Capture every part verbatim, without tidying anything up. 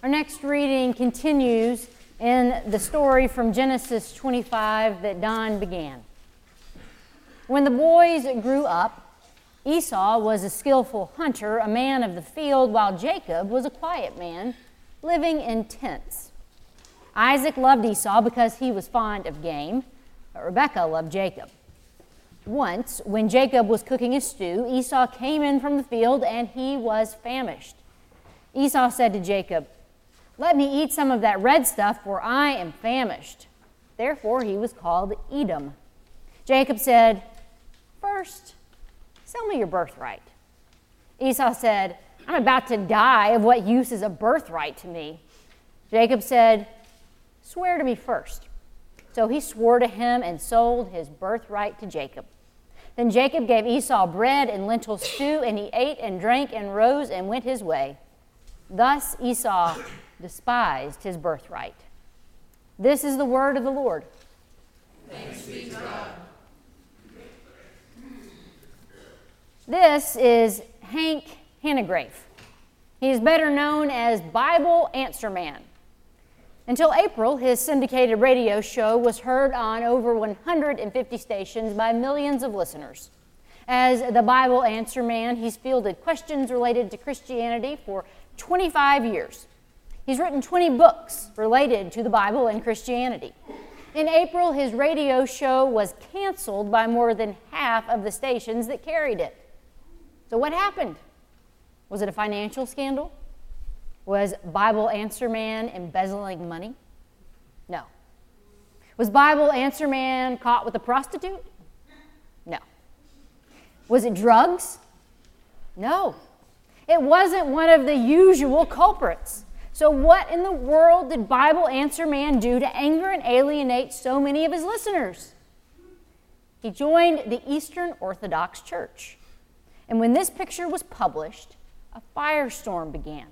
Our next reading continues in the story from Genesis twenty-five that Don began. When the boys grew up, Esau was a skillful hunter, a man of the field, while Jacob was a quiet man, living in tents. Isaac loved Esau because he was fond of game, but Rebekah loved Jacob. Once, when Jacob was cooking a stew, Esau came in from the field and he was famished. Esau said to Jacob, "Let me eat some of that red stuff, for I am famished." Therefore he was called Edom. Jacob said, "First, sell me your birthright." Esau said, "I'm about to die. Of what use is a birthright to me?" Jacob said, "Swear to me first." So he swore to him and sold his birthright to Jacob. Then Jacob gave Esau bread and lentil stew, and he ate and drank and rose and went his way. Thus Esau despised his birthright. This is the word of the Lord. Thanks be to God. This is Hank Hanegraaff. He is better known as Bible Answer Man. Until April, his syndicated radio show was heard on over one hundred fifty stations by millions of listeners. As the Bible Answer Man, he's fielded questions related to Christianity for twenty-five years. He's written twenty books related to the Bible and Christianity. In April, his radio show was canceled by more than half of the stations that carried it. So what happened? Was it a financial scandal? Was Bible Answer Man embezzling money? No. Was Bible Answer Man caught with a prostitute? No. Was it drugs? No. It wasn't one of the usual culprits. So what in the world did Bible Answer Man do to anger and alienate so many of his listeners? He joined the Eastern Orthodox Church. And when this picture was published, a firestorm began.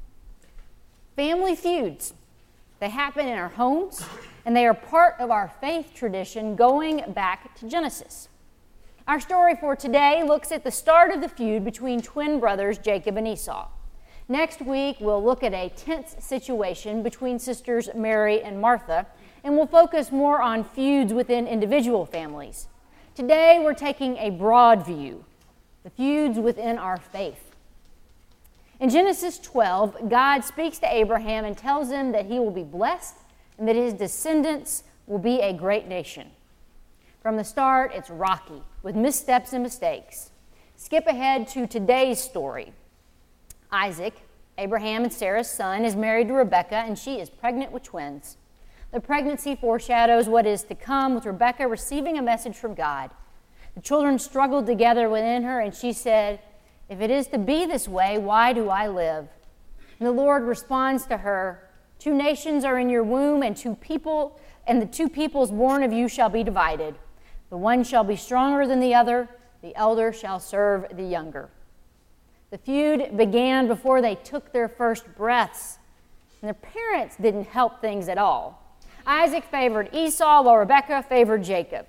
Family feuds. They happen in our homes, and they are part of our faith tradition going back to Genesis. Our story for today looks at the start of the feud between twin brothers Jacob and Esau. Next week, we'll look at a tense situation between sisters Mary and Martha, and we'll focus more on feuds within individual families. Today, we're taking a broad view, the feuds within our faith. In Genesis twelve, God speaks to Abraham and tells him that he will be blessed and that his descendants will be a great nation. From the start, it's rocky, with missteps and mistakes. Skip ahead to today's story. Isaac, Abraham and Sarah's son, is married to Rebekah, and she is pregnant with twins. The pregnancy foreshadows what is to come, with Rebekah receiving a message from God. The children struggled together within her, and she said, "If it is to be this way, why do I live?" And the Lord responds to her, "Two nations are in your womb, and two people, and the two peoples born of you shall be divided. The one shall be stronger than the other, the elder shall serve the younger." The feud began before they took their first breaths, and their parents didn't help things at all. Isaac favored Esau, while Rebekah favored Jacob.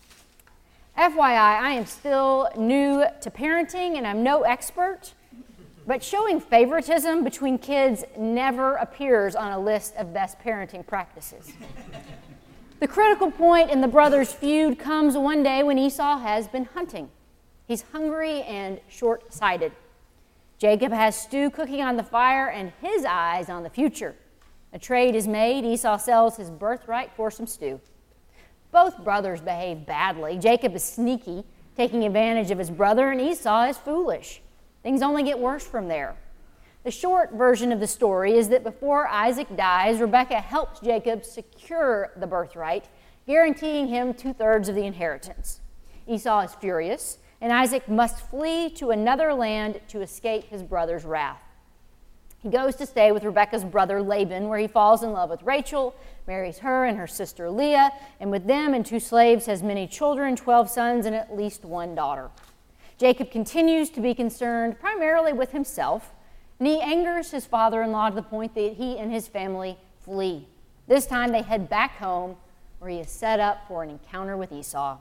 F Y I, I am still new to parenting, and I'm no expert, but showing favoritism between kids never appears on a list of best parenting practices. The critical point in the brothers' feud comes one day when Esau has been hunting. He's hungry and short-sighted. Jacob has stew cooking on the fire and his eyes on the future. A trade is made. Esau sells his birthright for some stew. Both brothers behave badly. Jacob is sneaky, taking advantage of his brother, and Esau is foolish. Things only get worse from there. The short version of the story is that before Isaac dies, Rebekah helps Jacob secure the birthright, guaranteeing him two-thirds of the inheritance. Esau is furious, and Isaac must flee to another land to escape his brother's wrath. He goes to stay with Rebekah's brother Laban, where he falls in love with Rachel, marries her and her sister Leah, and with them and two slaves has many children, twelve sons, and at least one daughter. Jacob continues to be concerned primarily with himself, and he angers his father-in-law to the point that he and his family flee. This time they head back home, where he is set up for an encounter with Esau.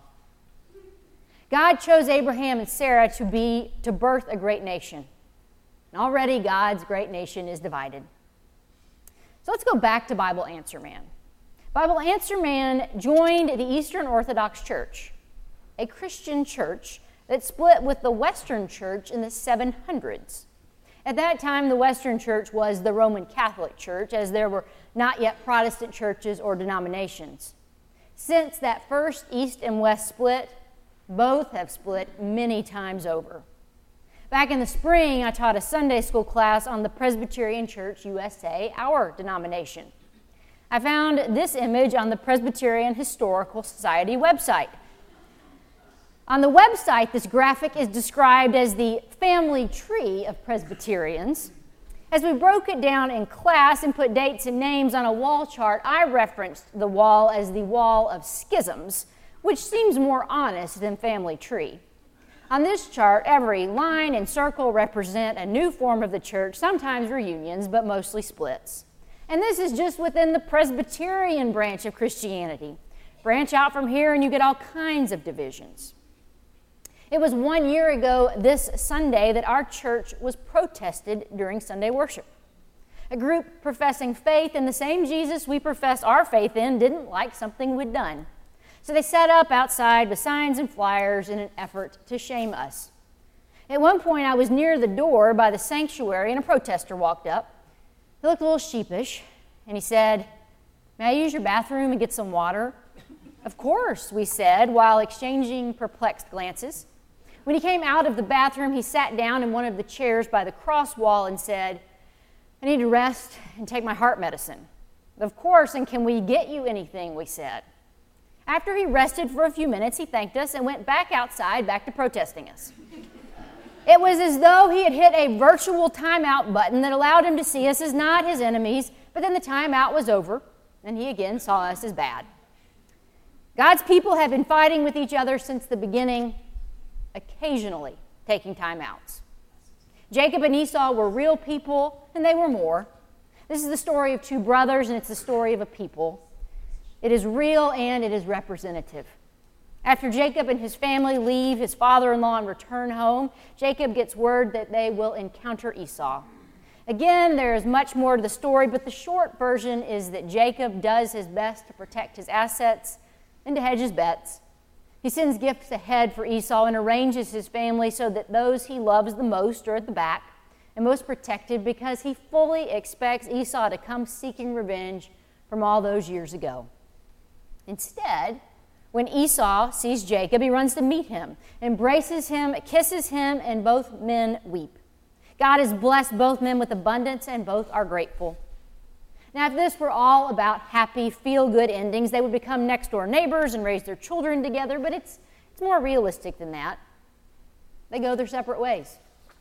God chose Abraham and Sarah to be to birth a great nation. And already God's great nation is divided. So let's go back to Bible Answer Man. Bible Answer Man joined the Eastern Orthodox Church, a Christian church that split with the Western Church in the seven hundreds. At that time, the Western Church was the Roman Catholic Church, as there were not yet Protestant churches or denominations. Since that first East and West split, both have split many times over. Back in the spring, I taught a Sunday school class on the Presbyterian Church U S A, our denomination. I found this image on the Presbyterian Historical Society website. On the website, this graphic is described as the family tree of Presbyterians. As we broke it down in class and put dates and names on a wall chart, I referenced the wall as the wall of schisms, which seems more honest than family tree. On this chart, every line and circle represent a new form of the church, sometimes reunions, but mostly splits. And this is just within the Presbyterian branch of Christianity. Branch out from here and you get all kinds of divisions. It was one year ago this Sunday that our church was protested during Sunday worship. A group professing faith in the same Jesus we profess our faith in didn't like something we'd done. So they set up outside with signs and flyers in an effort to shame us. At one point, I was near the door by the sanctuary, and a protester walked up. He looked a little sheepish, and he said, "May I use your bathroom and get some water?" "Of course," we said, while exchanging perplexed glances. When he came out of the bathroom, he sat down in one of the chairs by the cross wall and said, "I need to rest and take my heart medicine." "Of course, and can we get you anything?" we said. After he rested for a few minutes, he thanked us and went back outside, back to protesting us. It was as though he had hit a virtual timeout button that allowed him to see us as not his enemies, but then the timeout was over, and he again saw us as bad. God's people have been fighting with each other since the beginning, occasionally taking timeouts. Jacob and Esau were real people, and they were more. This is the story of two brothers, and it's the story of a people. It is real and it is representative. After Jacob and his family leave his father-in-law and return home, Jacob gets word that they will encounter Esau. Again, there is much more to the story, but the short version is that Jacob does his best to protect his assets and to hedge his bets. He sends gifts ahead for Esau and arranges his family so that those he loves the most are at the back and most protected, because he fully expects Esau to come seeking revenge from all those years ago. Instead, when Esau sees Jacob, he runs to meet him, embraces him, kisses him, and both men weep. God has blessed both men with abundance, and both are grateful. Now, if this were all about happy, feel-good endings, they would become next-door neighbors and raise their children together, but it's, it's more realistic than that. They go their separate ways.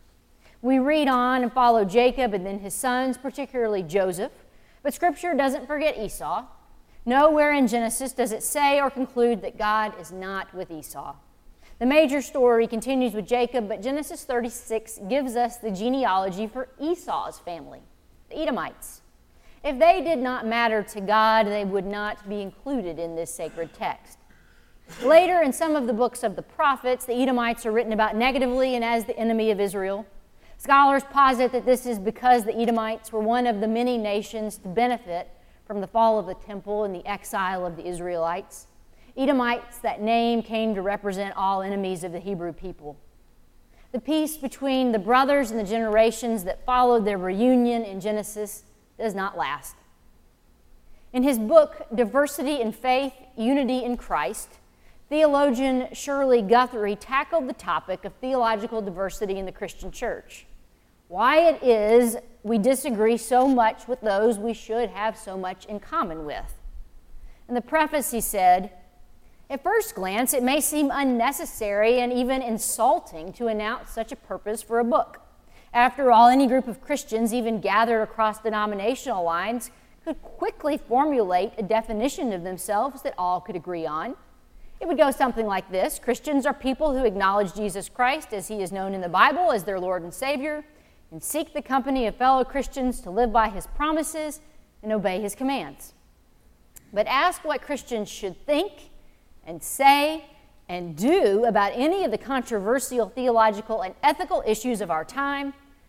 We read on and follow Jacob and then his sons, particularly Joseph, but Scripture doesn't forget Esau. Nowhere in Genesis does it say or conclude that God is not with Esau. The major story continues with Jacob, but Genesis thirty-six gives us the genealogy for Esau's family, the Edomites. If they did not matter to God, they would not be included in this sacred text. Later, in some of the books of the prophets, the Edomites are written about negatively and as the enemy of Israel. Scholars posit that this is because the Edomites were one of the many nations to benefit from the fall of the temple and the exile of the Israelites. Edomites, that name came to represent all enemies of the Hebrew people. The peace between the brothers and the generations that followed their reunion in Genesis does not last. In his book, Diversity in Faith, Unity in Christ, theologian Shirley Guthrie tackled the topic of theological diversity in the Christian church. Why it is we disagree so much with those we should have so much in common with. In the preface, he said, "At first glance, it may seem unnecessary and even insulting to announce such a purpose for a book. After all, any group of Christians, even gathered across denominational lines, could quickly formulate a definition of themselves that all could agree on. It would go something like this: Christians are people who acknowledge Jesus Christ as he is known in the Bible as their Lord and Savior, and seek the company of fellow Christians to live by his promises and obey his commands. But ask what Christians should think and say and do about any of the controversial theological and ethical issues of our time,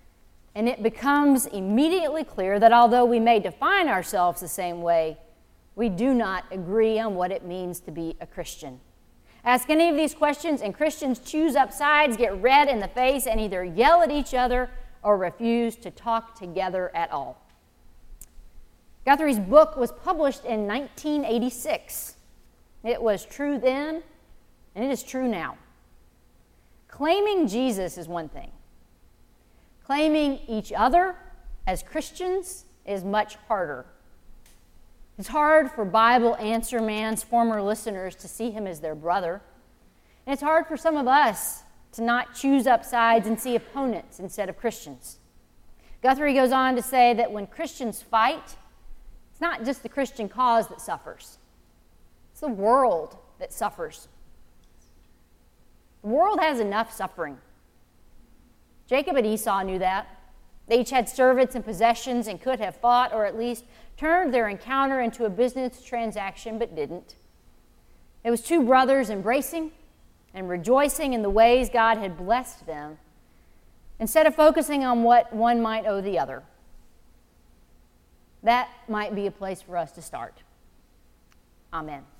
And it becomes immediately clear that although we may define ourselves the same way, we do not agree on what it means to be a Christian. Ask any of these questions, and Christians choose up sides, get red in the face, and either yell at each other or refuse to talk together at all. Guthrie's book was published in nineteen eighty-six. It was true then, and it is true now. Claiming Jesus is one thing. Claiming each other as Christians is much harder. It's hard for Bible Answer Man's former listeners to see him as their brother. And it's hard for some of us to not choose up sides and see opponents instead of Christians. Guthrie goes on to say that when Christians fight, it's not just the Christian cause that suffers. It's the world that suffers. The world has enough suffering. Jacob and Esau knew that. They each had servants and possessions and could have fought, or at least turned their encounter into a business transaction, but didn't. It was two brothers embracing and rejoicing in the ways God had blessed them, instead of focusing on what one might owe the other. That might be a place for us to start. Amen.